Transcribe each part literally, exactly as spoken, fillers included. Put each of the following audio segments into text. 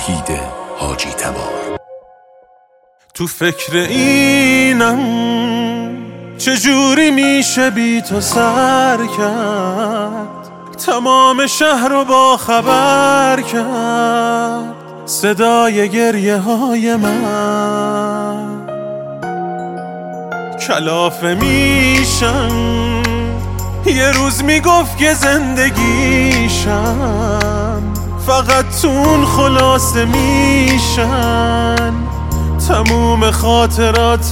وحید حاجی تبار. تو فکر اینم چجوری میشه بی تو سر کرد، تمام شهر رو با خبر کرد صدای گریه های من. کلافه میشم یه روز میگفت که زندگیشم، فقط تون خلاصه میشن تموم خاطرات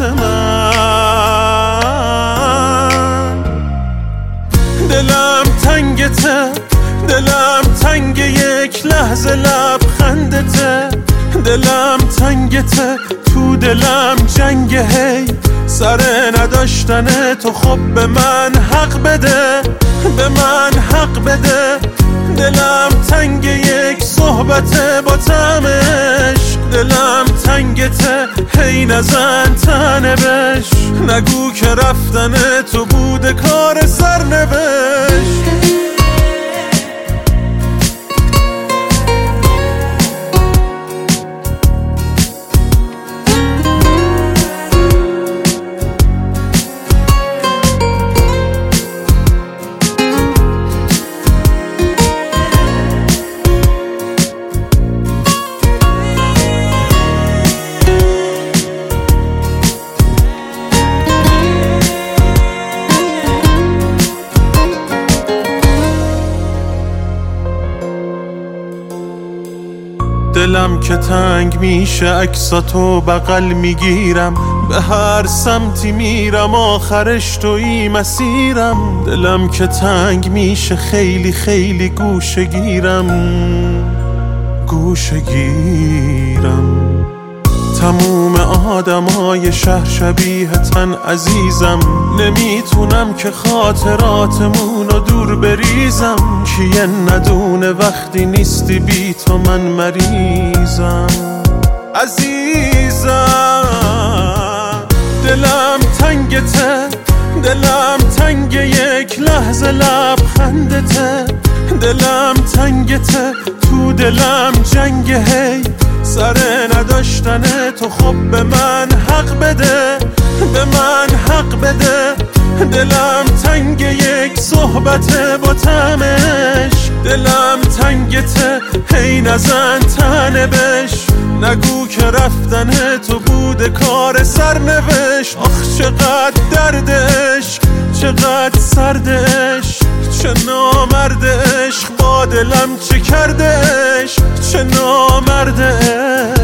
من. دلم تنگته، دلم تنگ یک لحظه لبخندته، دلم تنگته تو دلم جنگ هی سر نداشتن تو. خب به من حق بده، به من حق بده. دلم تنگ یک صحبت با طعم عشق، دلم تنگته هی نزن تنه بش. نگو که رفتن تو بوده کار سرنوشت. دلم که تنگ میشه عکساتو بغل میگیرم، به هر سمتی میرم آخرش توی مسیرم. دلم که تنگ میشه خیلی خیلی گوشه گیرم، گوشه گیرم. تموم آدمای شهر شبیه تن عزیزم، نمیتونم که خاطراتمون رو دور بریزم. کیه ندونه وقتی نیستی بی تو من مریضم عزیزم. دلم تنگته، دلم تنگ یک لحظه لبخندته، دلم تنگته تو دلم جنگ هی سر نداشتن تو. خب به من حق بده، به من حق بده. دلم تنگ یک صحبت با طعم عشق، دلم تنگته هی نزن تنه بش. نگو که رفتن تو بوده کار سرنوشت. آخ چقدر درد عشق، چقدر سرد عشق، چه نامرد عشق با دلم چه کرده عشق، چه نامرد عشق.